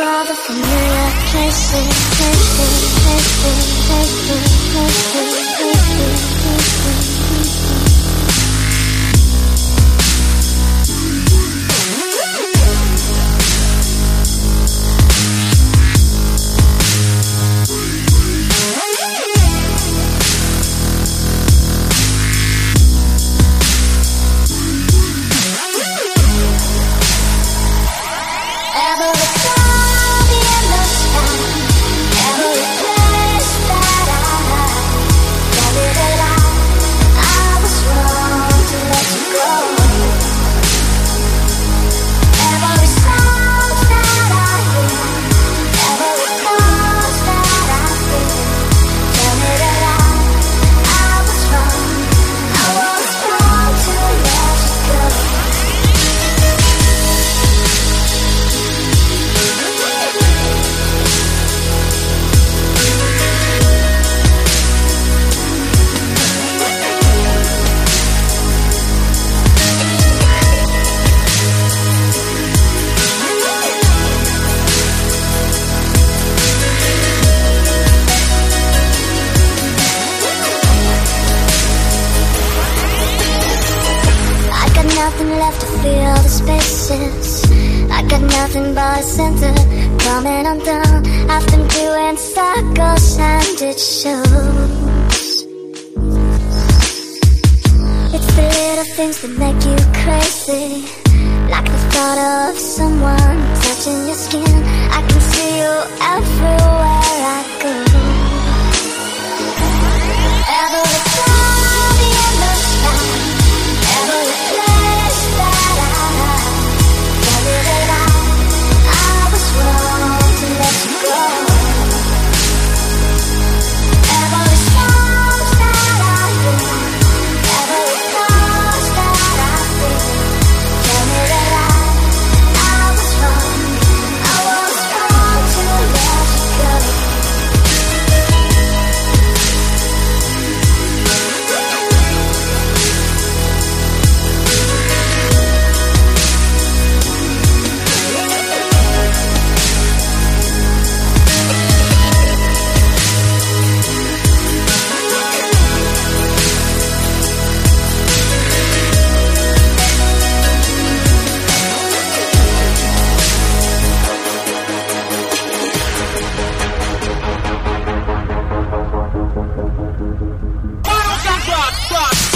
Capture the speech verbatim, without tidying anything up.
all the familiar places, places, places, places, places, places, places. Nothing left to fill the spaces. I got nothing but a center coming undone. I've been doing circles and it shows. It's the little things that make you crazy, like the thought of someone touching your skin. I can see you everywhere I go. Every cloudy in the sky, every place. Drop, drop.